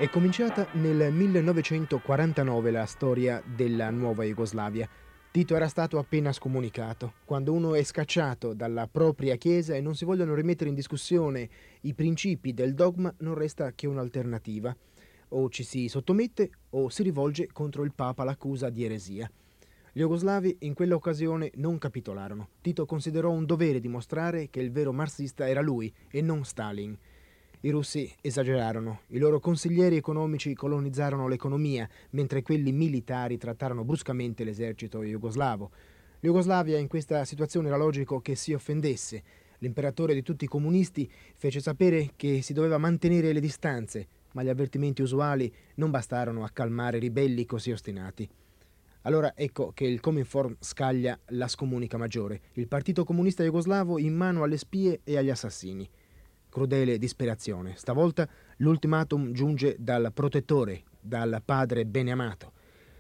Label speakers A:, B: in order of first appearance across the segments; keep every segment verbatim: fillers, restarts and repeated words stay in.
A: È cominciata nel millenovecentoquarantanove la storia della nuova Jugoslavia. Tito era stato appena scomunicato. Quando uno è scacciato dalla propria chiesa e non si vogliono rimettere in discussione i principi del dogma, non resta che un'alternativa. O ci si sottomette o si rivolge contro il Papa l'accusa di eresia. Gli jugoslavi in quell'occasione non capitolarono. Tito considerò un dovere dimostrare che il vero marxista era lui e non Stalin. I russi esagerarono. I loro consiglieri economici colonizzarono l'economia, mentre quelli militari trattarono bruscamente l'esercito jugoslavo. Jugoslavia in questa situazione era logico che si offendesse. L'imperatore di tutti i comunisti fece sapere che si doveva mantenere le distanze, ma gli avvertimenti usuali non bastarono a calmare i ribelli così ostinati. Allora ecco che il Cominform scaglia la scomunica maggiore, il Partito Comunista Jugoslavo in mano alle spie e agli assassini. Crudele disperazione. Stavolta l'ultimatum giunge dal protettore, dal padre beneamato.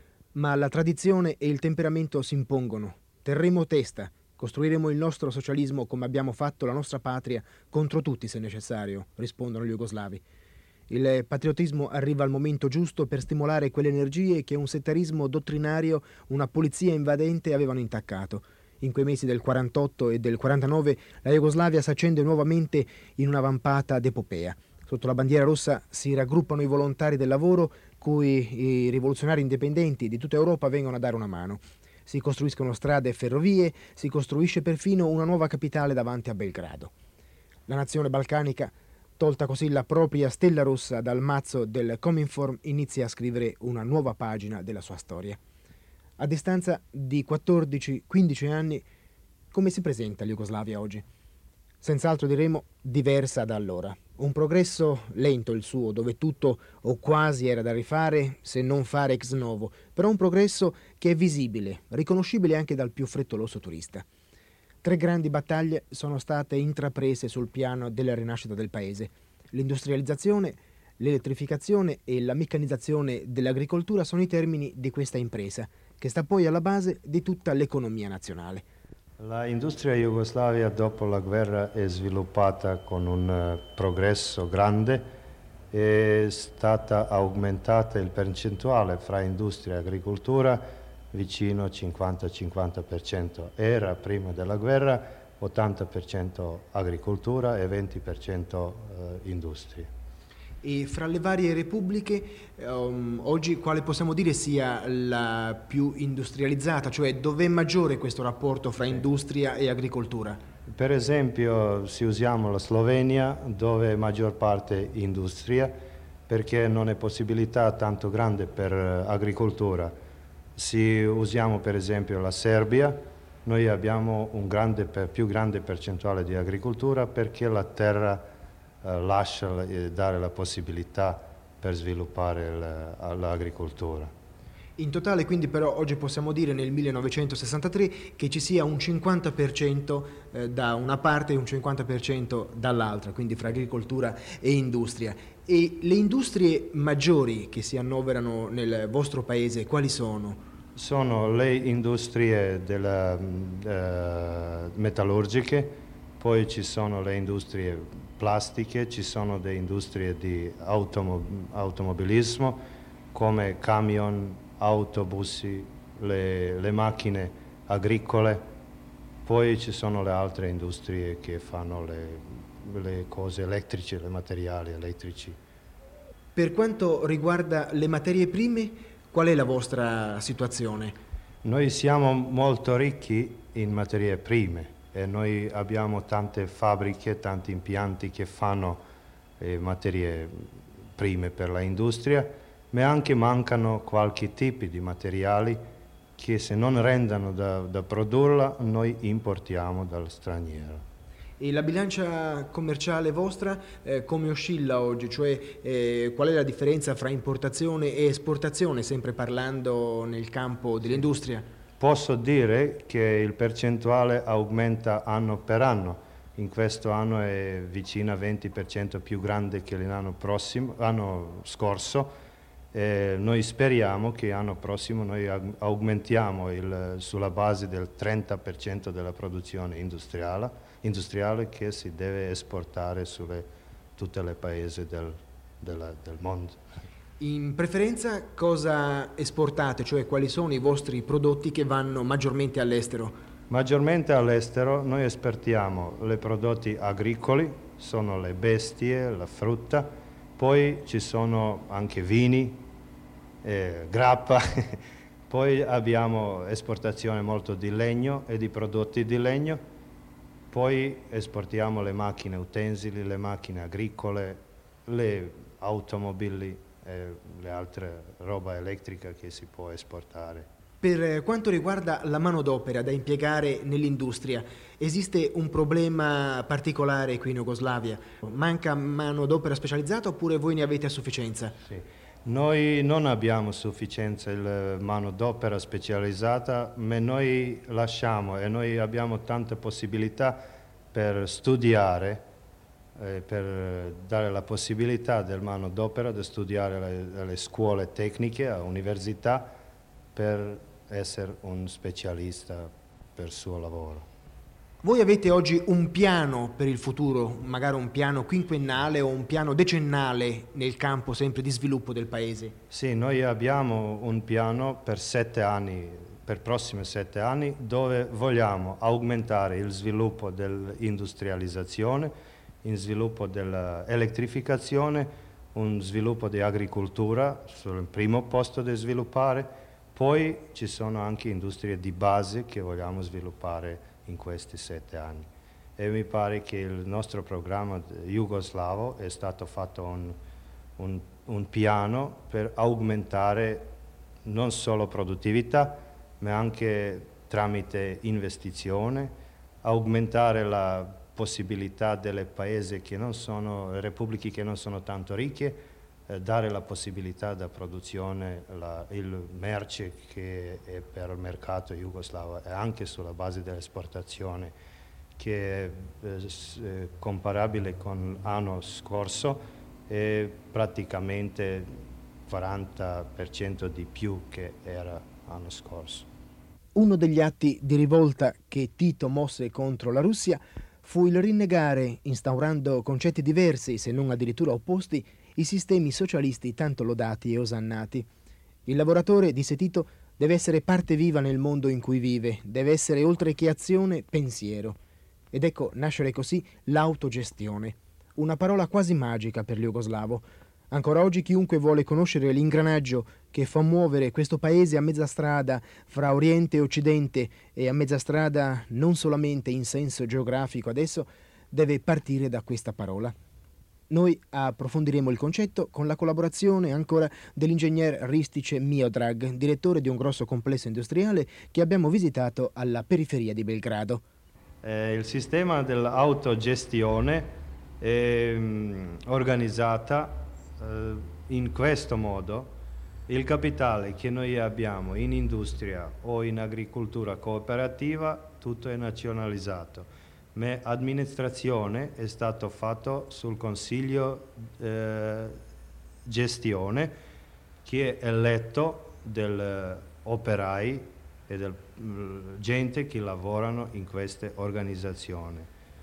A: Ma la tradizione e il temperamento si impongono. Terremo testa, costruiremo il nostro socialismo come abbiamo fatto la nostra patria, contro tutti se necessario, rispondono gli jugoslavi. Il patriottismo arriva al momento giusto per stimolare quelle energie che un settarismo dottrinario, una polizia invadente avevano intaccato. In quei mesi del quarantotto e del quarantanove la Jugoslavia si accende nuovamente in una vampata d'epopea. Sotto la bandiera rossa si raggruppano i volontari del lavoro cui i rivoluzionari indipendenti di tutta Europa vengono a dare una mano. Si costruiscono strade e ferrovie, si costruisce perfino una nuova capitale davanti a Belgrado. La nazione balcanica, tolta così la propria stella rossa dal mazzo del Cominform, inizia a scrivere una nuova pagina della sua storia. A distanza di quattordici quindici anni, come si presenta l'Jugoslavia oggi? Senz'altro diremo diversa da allora. Un progresso lento il suo, dove tutto o quasi era da rifare, se non fare ex novo, però un progresso che è visibile, riconoscibile anche dal più frettoloso turista. Tre grandi battaglie sono state intraprese sul piano della rinascita del paese. L'industrializzazione, l'elettrificazione e la meccanizzazione dell'agricoltura sono i termini di questa impresa, che sta poi alla base di tutta l'economia nazionale.
B: La industria Jugoslavia dopo la guerra è sviluppata con un uh, progresso grande, è stata aumentata il percentuale fra industria e agricoltura vicino cinquanta cinquanta per cento. Era prima della guerra ottanta per cento agricoltura e venti per cento uh, industria.
A: E fra le varie repubbliche, um, oggi quale possiamo dire sia la più industrializzata, cioè dove è maggiore questo rapporto fra industria e agricoltura?
B: Per esempio, se usiamo la Slovenia, dove è maggior parte industria, perché non è possibilità tanto grande per agricoltura. Se usiamo per esempio la Serbia, noi abbiamo un grande, più grande percentuale di agricoltura perché la terra Uh, lascia eh, dare la possibilità per sviluppare l'agricoltura.
A: In totale quindi però oggi possiamo dire nel millenovecentosessantatré che ci sia un cinquanta per cento eh, da una parte e un cinquanta per cento dall'altra, quindi fra agricoltura e industria. E le industrie maggiori che si annoverano nel vostro paese quali sono?
B: Sono le industrie della, uh, metallurgiche, poi ci sono le industrie plastiche, ci sono delle industrie di automo automobilismo come camion, autobusi, le, le macchine agricole, poi ci sono le altre industrie che fanno le, le cose elettriche, i materiali elettrici.
A: Per quanto riguarda le materie prime, qual è la vostra situazione?
B: Noi siamo molto ricchi in materie prime e noi abbiamo tante fabbriche, tanti impianti che fanno eh, materie prime per l'industria, ma anche mancano qualche tipo di materiali che se non rendono da, da produrla noi importiamo dal straniero.
A: E la bilancia commerciale vostra eh, come oscilla oggi? Cioè eh, qual è la differenza fra importazione e esportazione, sempre parlando nel campo dell'industria?
B: Posso dire che il percentuale aumenta anno per anno. In questo anno è vicino al venti per cento più grande che l'anno prossimo, anno scorso. E noi speriamo che l'anno prossimo noi aumentiamo il, sulla base del trenta per cento della produzione industriale, industriale che si deve esportare su tutti i paesi del, del, del mondo.
A: In preferenza cosa esportate, cioè quali sono i vostri prodotti che vanno maggiormente all'estero?
B: Maggiormente all'estero noi esportiamo i prodotti agricoli, sono le bestie, la frutta, poi ci sono anche vini, eh, grappa, poi abbiamo esportazione molto di legno e di prodotti di legno, poi esportiamo le macchine utensili, le macchine agricole, le automobili e le altre roba elettrica che si può esportare.
A: Per quanto riguarda la manodopera da impiegare nell'industria, esiste un problema particolare qui in Jugoslavia? Manca manodopera specializzata oppure voi ne avete a sufficienza?
B: Sì. Noi non abbiamo sufficienza di manodopera specializzata, ma noi lasciamo e noi abbiamo tante possibilità per studiare, eh, per dare la possibilità del manodopera di studiare alle scuole tecniche, all'università, per essere un specialista per il suo lavoro.
A: Voi avete oggi un piano per il futuro, magari un piano quinquennale o un piano decennale nel campo sempre di sviluppo del paese?
B: Sì, noi abbiamo un piano per sette anni, per i prossimi sette anni, dove vogliamo aumentare il sviluppo dell'industrializzazione, il sviluppo dell'elettrificazione, un sviluppo di agricoltura sul primo posto da sviluppare. Poi ci sono anche industrie di base che vogliamo sviluppare in questi sette anni e mi pare che il nostro programma jugoslavo è stato fatto un, un, un piano per aumentare non solo produttività ma anche tramite investizione, aumentare la possibilità delle paesi che non sono, repubbliche che non sono tanto ricche, dare la possibilità di produzione, la, il merce che è per il mercato jugoslavo e anche sulla base dell'esportazione che è eh, comparabile con l'anno scorso e praticamente quaranta per cento di più che era l'anno scorso.
A: Uno degli atti di rivolta che Tito mosse contro la Russia fu il rinnegare, instaurando concetti diversi, se non addirittura opposti, i sistemi socialisti tanto lodati e osannati. Il lavoratore, disse Tito, deve essere parte viva nel mondo in cui vive, deve essere oltre che azione, pensiero. Ed ecco nascere così l'autogestione, una parola quasi magica per il jugoslavo. Ancora oggi chiunque vuole conoscere l'ingranaggio che fa muovere questo paese a mezza strada fra Oriente e Occidente e a mezza strada non solamente in senso geografico adesso, deve partire da questa parola. Noi approfondiremo il concetto con la collaborazione ancora dell'ingegner Ristice Miodrag, direttore di un grosso complesso industriale che abbiamo visitato alla periferia di Belgrado.
B: Eh, il sistema dell'autogestione è mh, organizzata eh, in questo modo. Il capitale che noi abbiamo in industria o in agricoltura cooperativa, tutto è nazionalizzato. Ma l'amministrazione è stato fatto sul consiglio eh, gestione che è eletto dagli operai e della gente che lavorano in queste organizzazioni.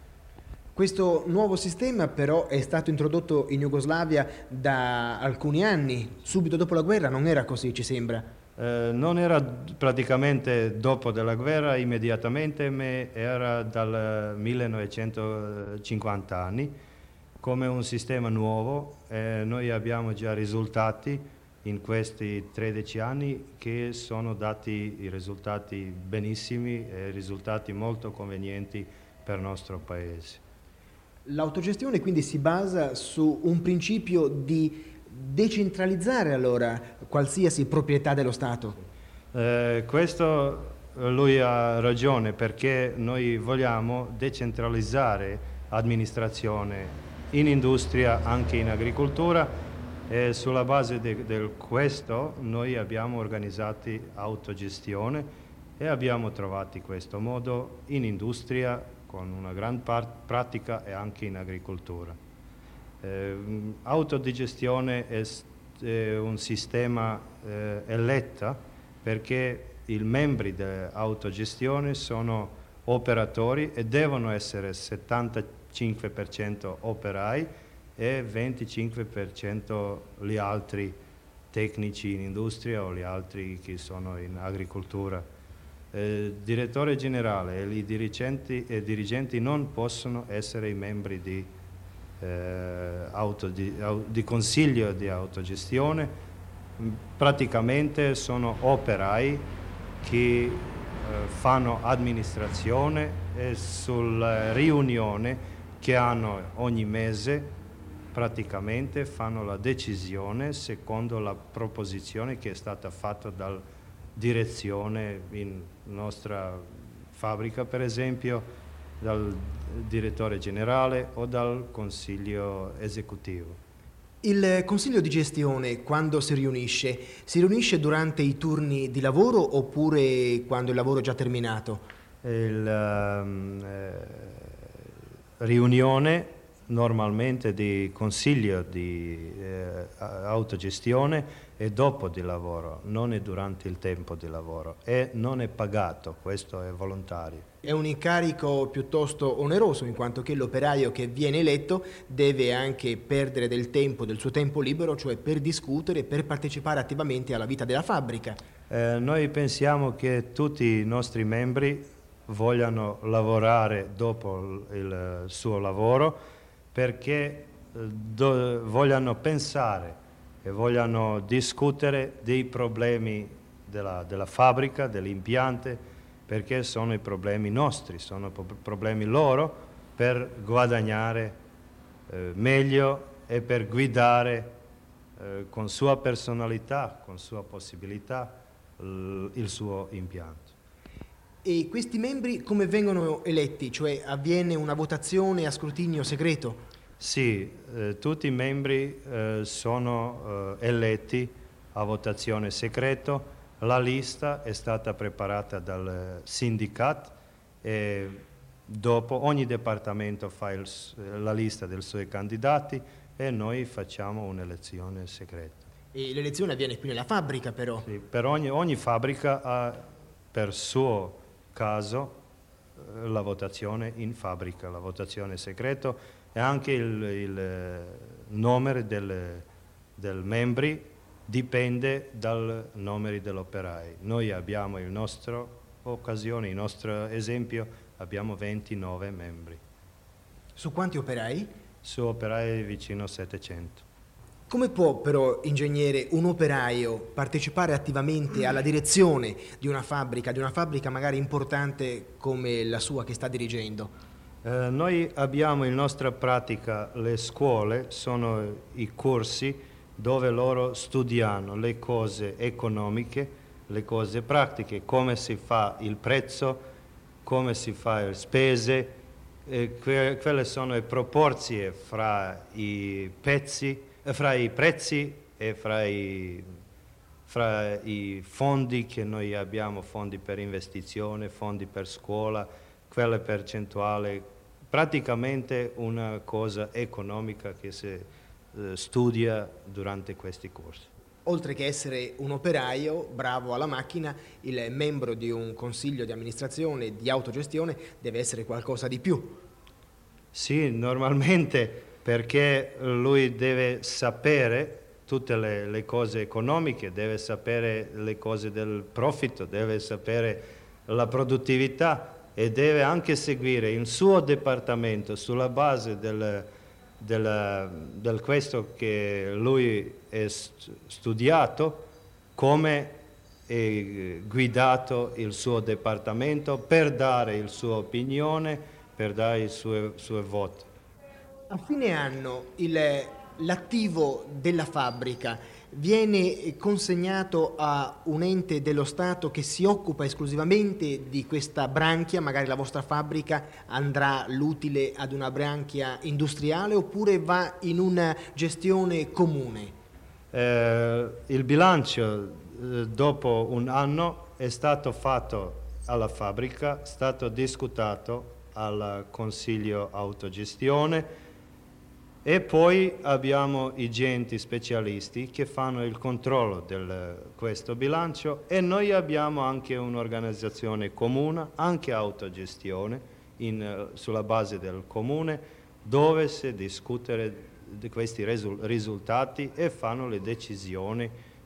A: Questo nuovo sistema però è stato introdotto in Jugoslavia da alcuni anni, subito dopo la guerra non era così, ci sembra.
B: Eh, non era praticamente dopo della guerra immediatamente, ma era dal millenovecentocinquanta anni come un sistema nuovo. Eh, noi abbiamo già risultati in questi tredici anni che sono dati i risultati benissimi e risultati molto convenienti per il nostro paese.
A: L'autogestione quindi si basa su un principio di decentralizzare allora qualsiasi proprietà dello Stato?
B: Eh, questo lui ha ragione, perché noi vogliamo decentralizzare l'amministrazione in industria, anche in agricoltura, e sulla base di questo noi abbiamo organizzato autogestione e abbiamo trovato questo modo in industria con una gran pratica e anche in agricoltura. Eh, autodigestione è, è un sistema eh, eletto perché i membri dell'autogestione sono operatori e devono essere settantacinque per cento operai e venticinque per cento gli altri tecnici in industria o gli altri che sono in agricoltura. Il direttore generale e i dirigenti, e dirigenti non possono essere i membri di, eh, auto, di, di consiglio di autogestione, praticamente sono operai che eh, fanno amministrazione e sulla riunione che hanno ogni mese praticamente fanno la decisione secondo la proposizione che è stata fatta dalla direzione in nostra fabbrica, per esempio, dal direttore generale o dal consiglio esecutivo.
A: Il consiglio di gestione, quando si riunisce, si riunisce durante i turni di lavoro oppure quando il lavoro è già terminato?
B: Il, um, eh, riunione normalmente di consiglio di eh, autogestione è dopo di lavoro, non è durante il tempo di lavoro e non è pagato, questo è volontario.
A: È un incarico piuttosto oneroso, in quanto che l'operaio che viene eletto deve anche perdere del tempo, del suo tempo libero, cioè per discutere, per partecipare attivamente alla vita della fabbrica.
B: Eh, noi pensiamo che tutti i nostri membri vogliano lavorare dopo il suo lavoro perché do, vogliano pensare e vogliano discutere dei problemi della, della fabbrica, dell'impianto, perché sono i problemi nostri, sono problemi loro per guadagnare eh, meglio e per guidare eh, con sua personalità, con sua possibilità l, il suo impianto.
A: E questi membri come vengono eletti? Cioè avviene una votazione a scrutinio segreto?
B: Sì, eh, tutti i membri eh, sono eh, eletti a votazione segreto. La lista è stata preparata dal sindacato e dopo ogni dipartimento fa il, la lista dei suoi candidati e noi facciamo un'elezione segreta.
A: E l'elezione avviene qui nella fabbrica però?
B: Sì, per ogni, ogni fabbrica ha per suo caso la votazione in fabbrica, la votazione segreta e anche il, il numero del, del membri dipende dal numero degli operai. Noi abbiamo il nostro occasione, il nostro esempio, abbiamo ventinove membri.
A: Su quanti operai?
B: Su operai vicino a settecento.
A: Come può però, ingegnere, un operaio partecipare attivamente alla direzione di una fabbrica, di una fabbrica magari importante come la sua che sta dirigendo?
B: Eh, noi abbiamo in nostra pratica le scuole, sono i corsi dove loro studiano le cose economiche, le cose pratiche, come si fa il prezzo, come si fa le spese, eh, que quelle sono le proporzie fra i pezzi, fra i prezzi e fra i, fra i fondi che noi abbiamo, fondi per investizione, fondi per scuola, quelle percentuali, praticamente una cosa economica che si eh, studia durante questi corsi.
A: Oltre che essere un operaio bravo alla macchina, il membro di un consiglio di amministrazione, di autogestione, deve essere qualcosa di più.
B: Sì, normalmente perché lui deve sapere tutte le, le cose economiche, deve sapere le cose del profitto, deve sapere la produttività e deve anche seguire il suo dipartimento sulla base del, del, del questo che lui è studiato, come è guidato il suo dipartimento per dare la sua opinione, per dare il suo, suo voto.
A: A fine anno l'attivo della fabbrica viene consegnato a un ente dello Stato che si occupa esclusivamente di questa branchia, magari la vostra fabbrica andrà l'utile ad una branchia industriale oppure va in una gestione comune?
B: Eh, il bilancio eh, dopo un anno è stato fatto alla fabbrica, è stato discutato al Consiglio Autogestione e poi abbiamo i agenti specialisti che fanno il controllo di questo bilancio e noi abbiamo anche un'organizzazione comune, anche autogestione, in, sulla base del comune, dove si discute di questi risultati e fanno le decisioni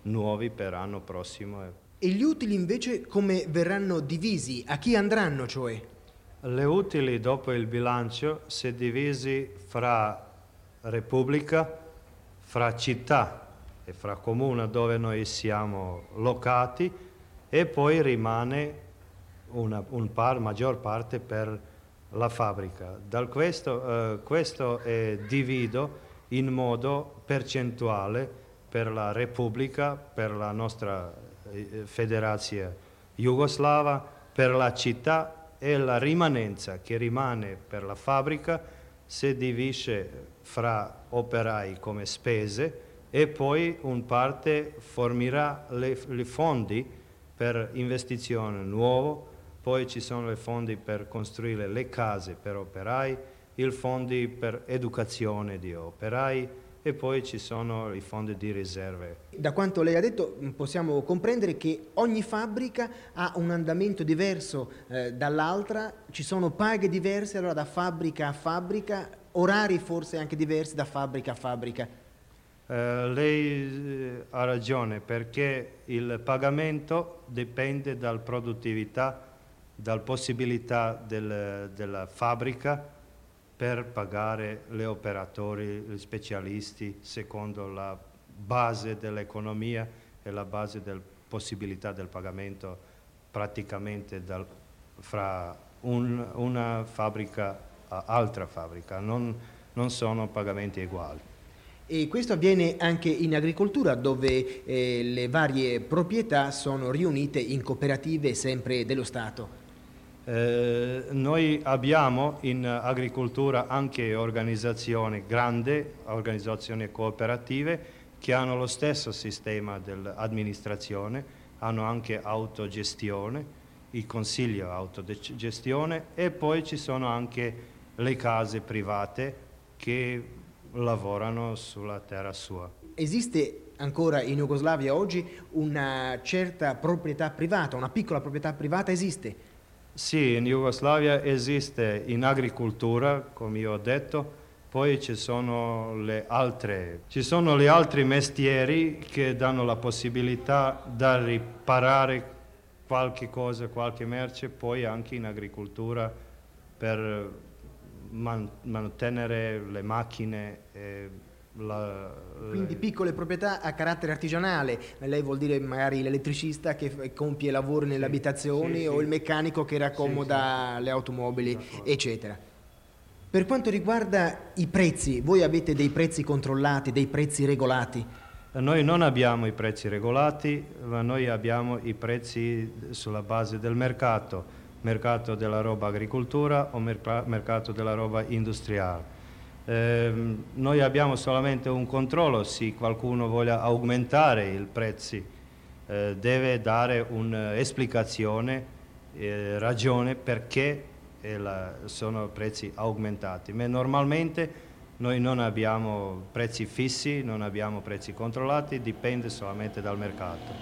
B: nuovi per l'anno prossimo.
A: E gli utili invece come verranno divisi? A chi andranno, cioè?
B: Le utili dopo il bilancio si divisi fra Repubblica, fra città e fra comune dove noi siamo locati, e poi rimane una un par, maggior parte per la fabbrica. Da questo, eh, questo è diviso in modo percentuale per la Repubblica, per la nostra eh, federazione jugoslava, per la città, e la rimanenza che rimane per la fabbrica si divide fra operai come spese, e poi un parte fornirà le, le fondi per investizione nuovo, poi ci sono i fondi per costruire le case per operai, i fondi per educazione di operai, e poi ci sono i fondi di riserve.
A: Da quanto lei ha detto possiamo comprendere che ogni fabbrica ha un andamento diverso eh, dall'altra, ci sono paghe diverse allora da fabbrica a fabbrica, orari forse anche diversi da fabbrica a fabbrica.
B: Eh, lei ha ragione, perché il pagamento dipende dalla produttività, dalla possibilità del, della fabbrica per pagare gli operatori, gli specialisti, secondo la base dell'economia e la base della possibilità del pagamento praticamente dal, fra un, una fabbrica a altra fabbrica. Non, non sono pagamenti uguali.
A: E questo avviene anche in agricoltura, dove eh, le varie proprietà sono riunite in cooperative sempre dello Stato.
B: Eh, noi abbiamo in agricoltura anche organizzazioni grandi, organizzazioni cooperative che hanno lo stesso sistema dell'amministrazione, hanno anche autogestione, il consiglio autogestione, e poi ci sono anche le case private che lavorano sulla terra sua.
A: Esiste ancora in Jugoslavia oggi una certa proprietà privata, una piccola proprietà privata esiste?
B: Sì, in Jugoslavia esiste in agricoltura, come io ho detto, poi ci sono le altre, ci sono gli altri mestieri che danno la possibilità di riparare qualche cosa, qualche merce, poi anche in agricoltura per man- mantenere le macchine. E La,
A: Quindi piccole proprietà a carattere artigianale, lei vuol dire magari l'elettricista che compie lavori nelle abitazioni, sì, o sì, il meccanico che raccomoda, sì, sì, le automobili, eccetera. Per quanto riguarda i prezzi, voi avete dei prezzi controllati, dei prezzi regolati?
B: Noi non abbiamo i prezzi regolati, ma noi abbiamo i prezzi sulla base del mercato, mercato della roba agricoltura o mercato della roba industriale. Eh, noi abbiamo solamente un controllo: se qualcuno voglia aumentare i prezzi eh, deve dare un'esplicazione, eh, ragione perché eh, la, sono prezzi aumentati, ma normalmente noi non abbiamo prezzi fissi, non abbiamo prezzi controllati, dipende solamente dal mercato.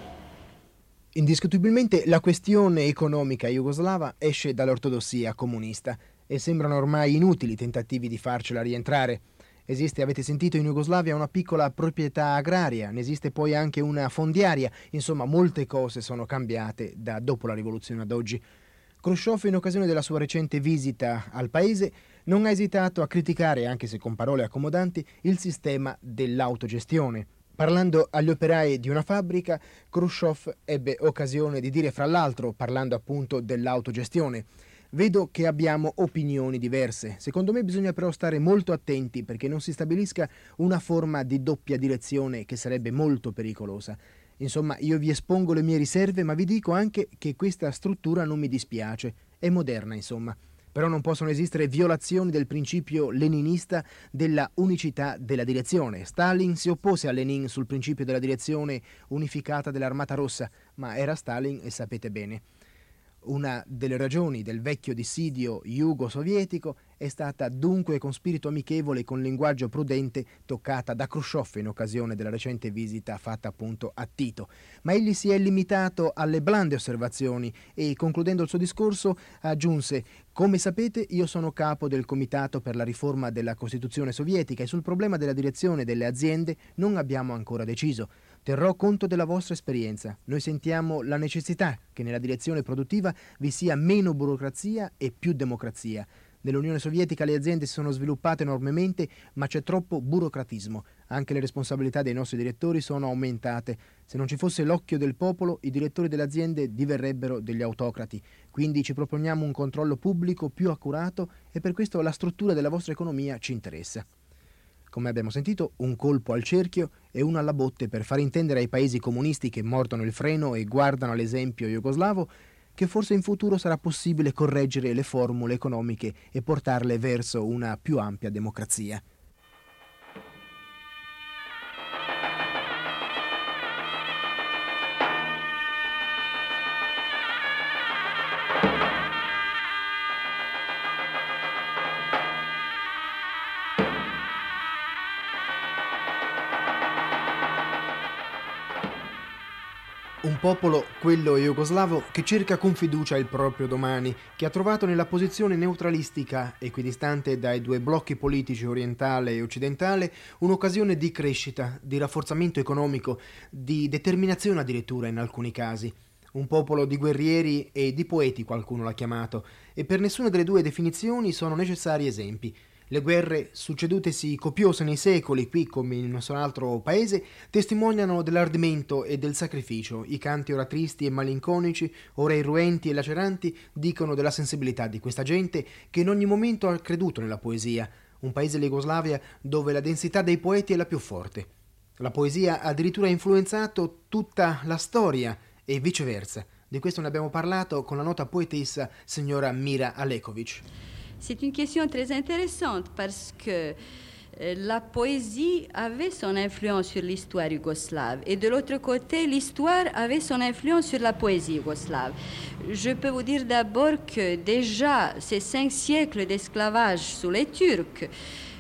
A: Indiscutibilmente la questione economica jugoslava esce dall'ortodossia comunista e sembrano ormai inutili tentativi di farcela rientrare. Esiste, avete sentito, in Jugoslavia una piccola proprietà agraria, ne esiste poi anche una fondiaria, insomma molte cose sono cambiate da dopo la rivoluzione ad oggi. Khrushchev, in occasione della sua recente visita al paese, non ha esitato a criticare, anche se con parole accomodanti, il sistema dell'autogestione. Parlando agli operai di una fabbrica, Khrushchev ebbe occasione di dire, fra l'altro, parlando appunto dell'autogestione: vedo che abbiamo opinioni diverse. Secondo me bisogna però stare molto attenti perché non si stabilisca una forma di doppia direzione che sarebbe molto pericolosa. Insomma, io vi espongo le mie riserve, ma vi dico anche che questa struttura non mi dispiace. È moderna, insomma. Però non possono esistere violazioni del principio leninista della unicità della direzione. Stalin si oppose a Lenin sul principio della direzione unificata dell'Armata Rossa, ma era Stalin e sapete bene. Una delle ragioni del vecchio dissidio jugo-sovietico è stata dunque, con spirito amichevole e con linguaggio prudente, toccata da Khrushchev in occasione della recente visita fatta appunto a Tito. Ma egli si è limitato alle blande osservazioni e, concludendo il suo discorso, aggiunse: come sapete, io sono capo del Comitato per la riforma della Costituzione sovietica e sul problema della direzione delle aziende non abbiamo ancora deciso. terrò conto della vostra esperienza. Noi sentiamo la necessità che nella direzione produttiva vi sia meno burocrazia e più democrazia. Nell'Unione Sovietica le aziende si sono sviluppate enormemente, ma c'è troppo burocratismo. Anche le responsabilità dei nostri direttori sono aumentate. Se non ci fosse l'occhio del popolo, i direttori delle aziende diverrebbero degli autocrati. Quindi ci proponiamo un controllo pubblico più accurato e per questo la struttura della vostra economia ci interessa. Come abbiamo sentito, un colpo al cerchio e uno alla botte per far intendere ai paesi comunisti che mordono il freno e guardano all'esempio jugoslavo che forse in futuro sarà possibile correggere le formule economiche e portarle verso una più ampia democrazia. Un popolo, quello jugoslavo, che cerca con fiducia il proprio domani, che ha trovato nella posizione neutralistica, equidistante dai due blocchi politici orientale e occidentale, un'occasione di crescita, di rafforzamento economico, di determinazione addirittura in alcuni casi. Un popolo di guerrieri e di poeti qualcuno l'ha chiamato, e per nessuna delle due definizioni sono necessari esempi. Le guerre, succedutesi copiose nei secoli, qui come in nessun altro paese, testimoniano dell'ardimento e del sacrificio. I canti ora tristi e malinconici, ora irruenti e laceranti, dicono della sensibilità di questa gente che in ogni momento ha creduto nella poesia. Un paese, la Jugoslavia, dove la densità dei poeti è la più forte. La poesia ha addirittura influenzato tutta la storia e viceversa. Di questo ne abbiamo parlato con la nota poetessa signora Mira Alekovic.
C: C'est une question très intéressante parce que euh, la poésie avait son influence sur l'histoire yougoslave et de l'autre côté, l'histoire avait son influence sur la poésie yougoslave. Je peux vous dire d'abord que déjà ces cinq siècles d'esclavage sous les Turcs,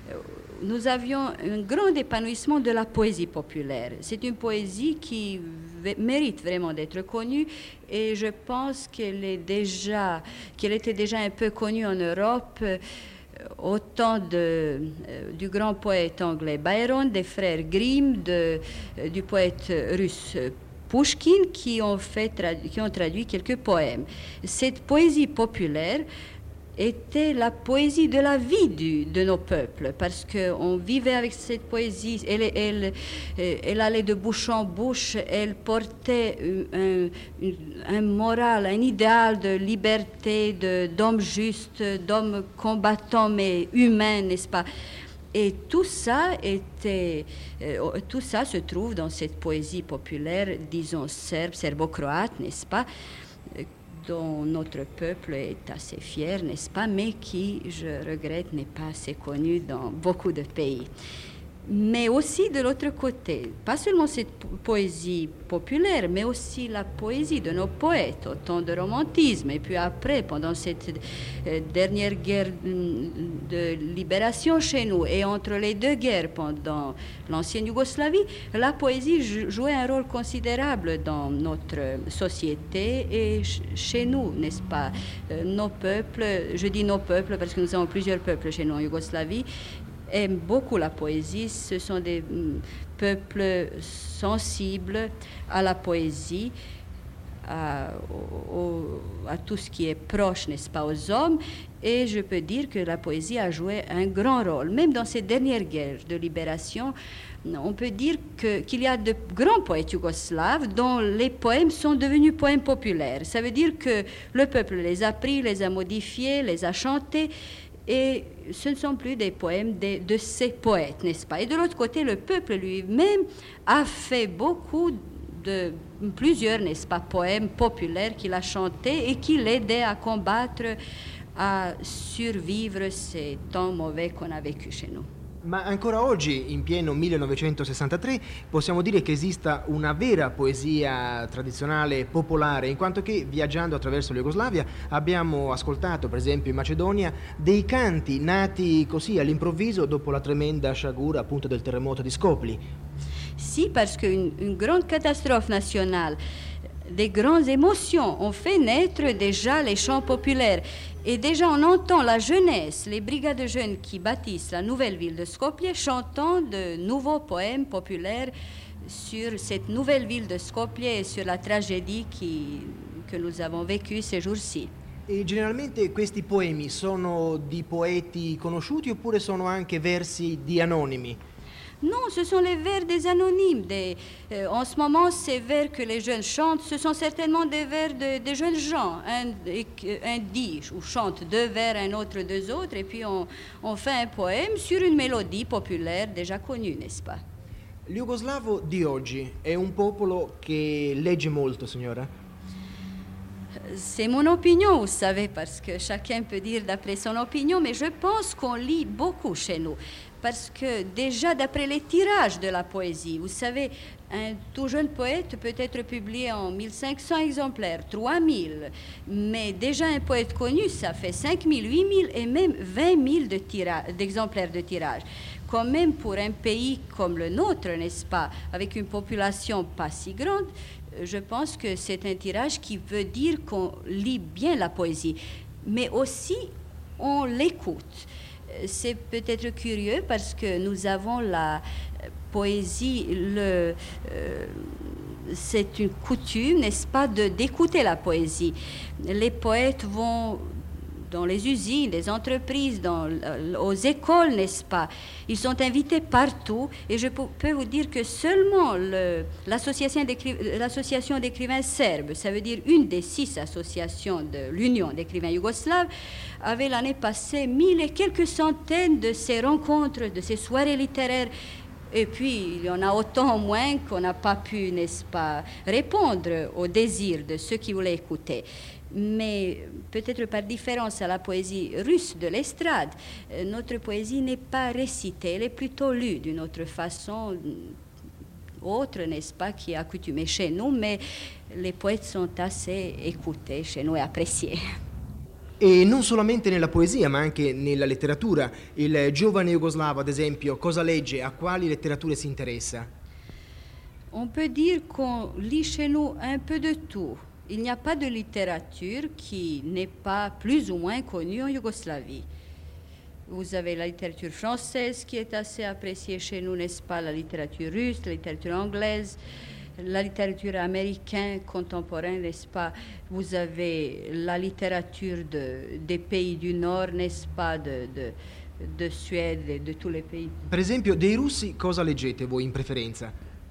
C: nous avions un grand épanouissement de la poésie populaire. C'est une poésie qui mérite vraiment d'être connue et je pense qu'elle est déjà, qu'elle était déjà un peu connue en Europe euh, au temps de, euh, du grand poète anglais Byron, des frères Grimm, de, euh, du poète russe Pushkin qui ont, fait, tradu- qui ont traduit quelques poèmes. Cette poésie populaire était la poésie de la vie du, de nos peuples, parce qu'on vivait avec cette poésie, elle, elle, elle allait de bouche en bouche, elle portait un, un, un moral, un idéal de liberté, de, d'homme juste, d'homme combattant mais humain, n'est-ce pas? Et tout ça était, euh, tout ça se trouve dans cette poésie populaire, disons serbe, serbo-croate, n'est-ce pas? Dont notre peuple est assez fier, n'est-ce pas, mais qui, je regrette, n'est pas assez connu dans beaucoup de pays. Mais aussi de l'autre côté, pas seulement cette po- poésie populaire, mais aussi la poésie de nos poètes au temps de romantisme. Et puis après, pendant cette euh, dernière guerre de libération chez nous et entre les deux guerres pendant l'ancienne Yougoslavie, la poésie jou- jouait un rôle considérable dans notre société et ch- chez nous, n'est-ce pas? Euh, nos peuples, je dis nos peuples parce que nous avons plusieurs peuples chez nous en Yougoslavie, aiment beaucoup la poésie. Ce sont des mm, peuples sensibles à la poésie, à, au, à tout ce qui est proche, n'est-ce pas, aux hommes. Et je peux dire que la poésie a joué un grand rôle. Même dans ces dernières guerres de libération, on peut dire que, qu'il y a de grands poètes yougoslaves dont les poèmes sont devenus poèmes populaires. Ça veut dire que le peuple les a pris, les a modifiés, les a chantés. Et ce ne sont plus des poèmes de, de ces poètes, n'est-ce pas? Et de l'autre côté, le peuple lui-même a fait beaucoup de, plusieurs, n'est-ce pas, poèmes populaires qu'il a chantés et qui l'aidaient à combattre, a survivre ces temps mauvais qu'on a vécu chez nous.
A: Ma ancora oggi, in pieno millenovecentosessantatré, possiamo dire che esista una vera poesia tradizionale popolare, in quanto che, viaggiando attraverso la Jugoslavia, abbiamo ascoltato, per esempio in Macedonia, dei canti nati così all'improvviso dopo la tremenda sciagura appunto del terremoto di Skopje.
C: Si, parce qu'une une grande catastrophe nationale, des grandes émotions ont fait naître déjà les chants populaires. Et déjà, on entend la jeunesse, les brigades de jeunes qui bâtissent la nouvelle ville de Skopje chantant de nouveaux poèmes populaires sur cette nouvelle ville de Skopje et sur la tragédie qui, que nous avons vécue ces jours-ci.
A: E generalmente questi poemi sono di poeti conosciuti oppure sono anche versi di anonimi?
C: Non, ce sont les vers des anonymes. Des, euh, en ce moment, ces vers que les jeunes chantent, ce sont certainement des vers de, des jeunes gens. Un, un dit ou chante deux vers, un autre deux autres, et puis on, on fait un poème sur une mélodie populaire déjà connue, n'est-ce pas?
A: Il jugoslavo di oggi è un popolo che legge molto, signora?
C: C'est mon opinion, vous savez, parce que chacun peut dire d'après son opinion, mais je pense qu'on lit beaucoup chez nous. Parce que déjà d'après les tirages de la poésie, vous savez, un tout jeune poète peut être publié en mille cinq cents exemplaires, trois mille, mais déjà un poète connu, ça fait cinq mille, huit mille et même vingt mille de tira- d'exemplaires de tirage. Quand même pour un pays comme le nôtre, n'est-ce pas, avec une population pas si grande, je pense que c'est un tirage qui veut dire qu'on lit bien la poésie, mais aussi on l'écoute. C'est peut-être curieux parce que nous avons la poésie, le, euh, c'est une coutume, n'est-ce pas, de, d'écouter la poésie. Les poètes vont dans les usines, les entreprises, dans, aux écoles, n'est-ce pas? Ils sont invités partout et je peux vous dire que seulement le, l'association, d'écri- l'association d'écrivains serbes, ça veut dire une des six associations de l'Union d'écrivains yougoslaves, avait l'année passée mille et quelques centaines de ces rencontres, de ces soirées littéraires. Et puis, il y en a autant moins qu'on n'a pas pu, n'est-ce pas, répondre aux désirs de ceux qui voulaient écouter. Mais peut-être par différence à la poésie russe de l'estrade, notre poésie n'est pas récitée, elle est plutôt lue d'une autre façon, autre, n'est-ce pas, qui est accoutumée chez nous, mais les poètes sont assez écoutés chez nous et appréciés.
A: E non solamente nella poesia, ma anche nella letteratura. Il giovane jugoslavo, ad esempio, cosa legge? A quali letterature si interessa?
C: On peut dire qu'on lit chez nous un peu de tout. Il n'y a pas de littérature qui n'est pas plus ou moins connue en Yougoslavie. Vous avez la littérature française qui est assez appréciée chez nous, n'est-ce pas? La littérature russe, la littérature anglaise, la littérature américaine contemporaine, n'est-ce pas? Vous avez la littérature de, des pays du Nord, n'est-ce pas? De, de, de Suède et de tous les pays.
A: Per esempio, dei russi cosa leggete voi in preferenza?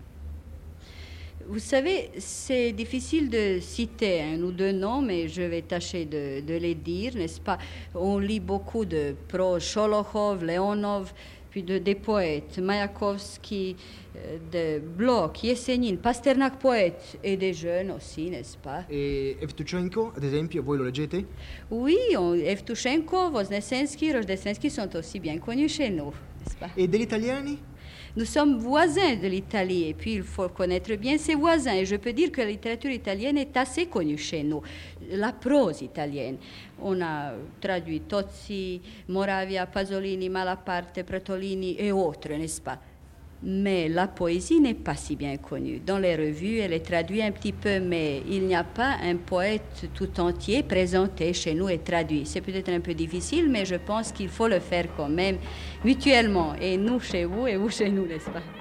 C: Vous savez, c'est difficile de citer un ou deux noms, mais je vais tâcher de, de les dire, n'est-ce pas? On lit beaucoup de pro Sholokhov, Leonov, puis de, des poètes, Mayakovsky, de Bloch, Yesenin, Pasternak poète, et des jeunes aussi, n'est-ce pas?
A: E Evtushenko, ad esempio, voi lo leggete?
C: Oui, on, Evtushenko, Voznesensky, Rojdestensky sont aussi bien connus chez nous, n'est-ce pas?
A: E degli italiani?
C: Nous sommes voisins de l'Italie et puis il faut connaître bien ses voisins. Et je peux dire que la littérature italienne est assez connue chez nous. La prose italienne. On a traduit Tozzi, Moravia, Pasolini, Malaparte, Pratolini et autres, n'est-ce pas? Mais la poésie n'est pas si bien connue. Dans les revues, elle est traduite un petit peu, mais il n'y a pas un poète tout entier présenté chez nous et traduit. C'est peut-être un peu difficile, mais je pense qu'il faut le faire quand même mutuellement. Et nous chez vous et vous chez nous, n'est-ce pas?